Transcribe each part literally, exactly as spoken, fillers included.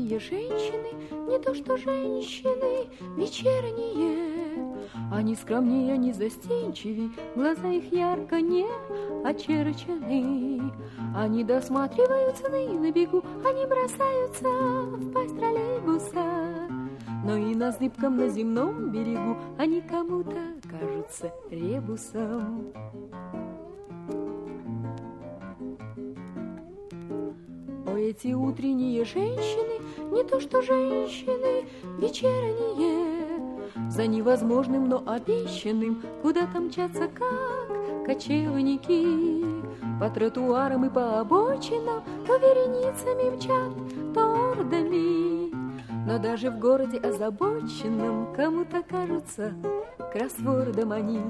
утренние женщины, не то что женщины вечерние. Они скромнее, они застенчивей, глаза их ярко не очерчены. Они досматривают сны на бегу, они бросаются в пасть троллейбуса. Но и на зыбком на земном берегу они кому-то кажутся ребусом. О, эти утренние женщины, не то что женщины вечерние, за невозможным, но обещанным куда-то мчатся, как кочевники. По тротуарам и по обочинам то вереницами мчат, то ордами. Но даже в городе озабоченном кому-то кажутся кроссвордом они.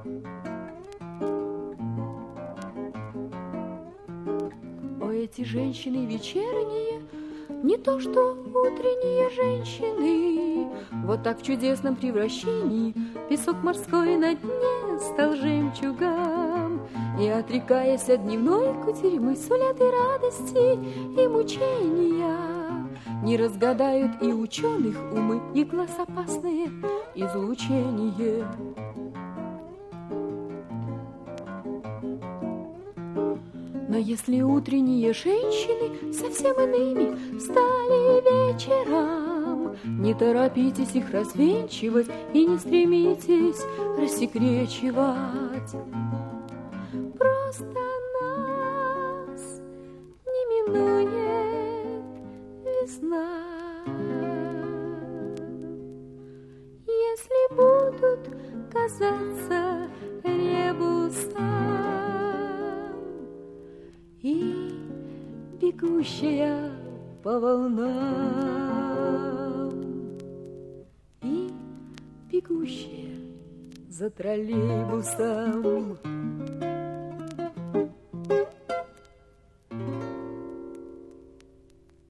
О, эти женщины вечерние, не то что утренние женщины. Вот так в чудесном превращении песок морской на дне стал жемчугом. И, отрекаясь от дневной кутерьмы, сулят и радости, и мучения. Не разгадают и ученых умы, и глаз опасное излучение. Но если утренние женщины совсем иными стали вечером, не торопитесь их развенчивать и не стремитесь рассекречивать. Просто нас не минует весна. Если будут казаться ребусом и бегущая по волнам, и бегущая за троллейбусом.